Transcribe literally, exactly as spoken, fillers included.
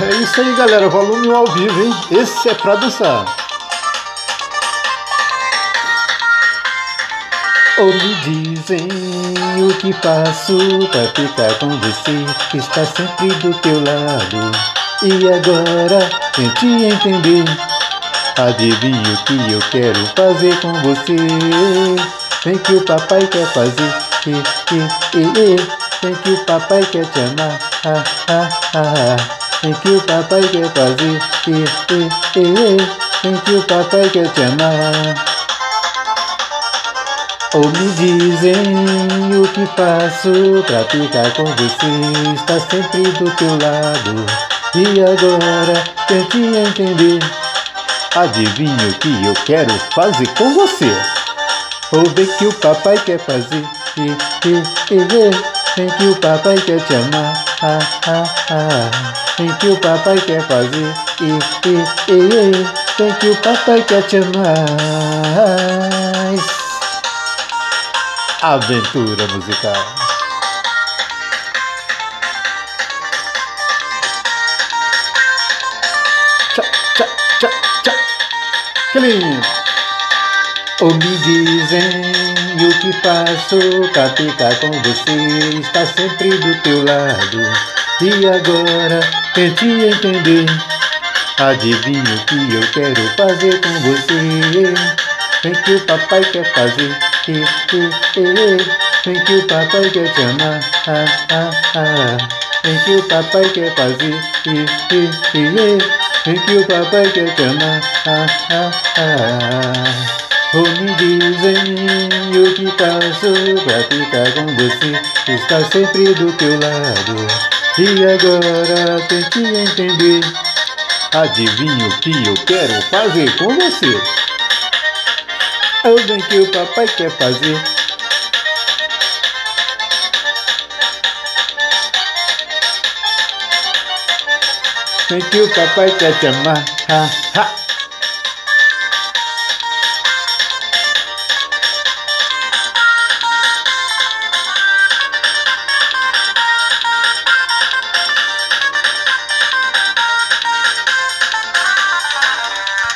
É isso aí, galera. Volume ao vivo, hein? Esse é pra dançar. Ou me dizem o que faço pra ficar com você, está sempre do teu lado. E agora tente entender, adivinha o que eu quero fazer com você. Vem que o papai quer fazer, e, e, e, e. Vem que o papai quer te amar, ah, ah, ah. Vem que o papai quer fazer, e, e, e, e. Vem que o papai quer te amar. Ou me dizem o que faço pra ficar com você, está sempre do teu lado. E agora tente entender, adivinha o que eu quero fazer com você. Ou vem que o papai quer fazer, e, e, e. Vem que o papai quer te amar, ah, ah, ah. Vem que o papai quer fazer, e, e, e. Vem que o papai quer te amar. Aventura musical. Tchá, tchá, tchá, tchá. Que lindo. Ou me dizem o que faço pra ficar com você, está sempre do teu lado. E agora tente entender, adivinha o que eu quero fazer com você. Vem que o papai quer fazer, e, e, e. Vem que o papai quer te amar, ah, ah, ah. Vem que o papai quer fazer, e, e, e. Vem que o papai quer te amar, ah, ah, ah. Ou me dizem o que faço pra ficar com você, está sempre do teu lado. E agora tente entender, adivinha o que eu quero fazer com você. Ou vem que o papai quer fazer, vem que o papai quer te amar, ha, ha.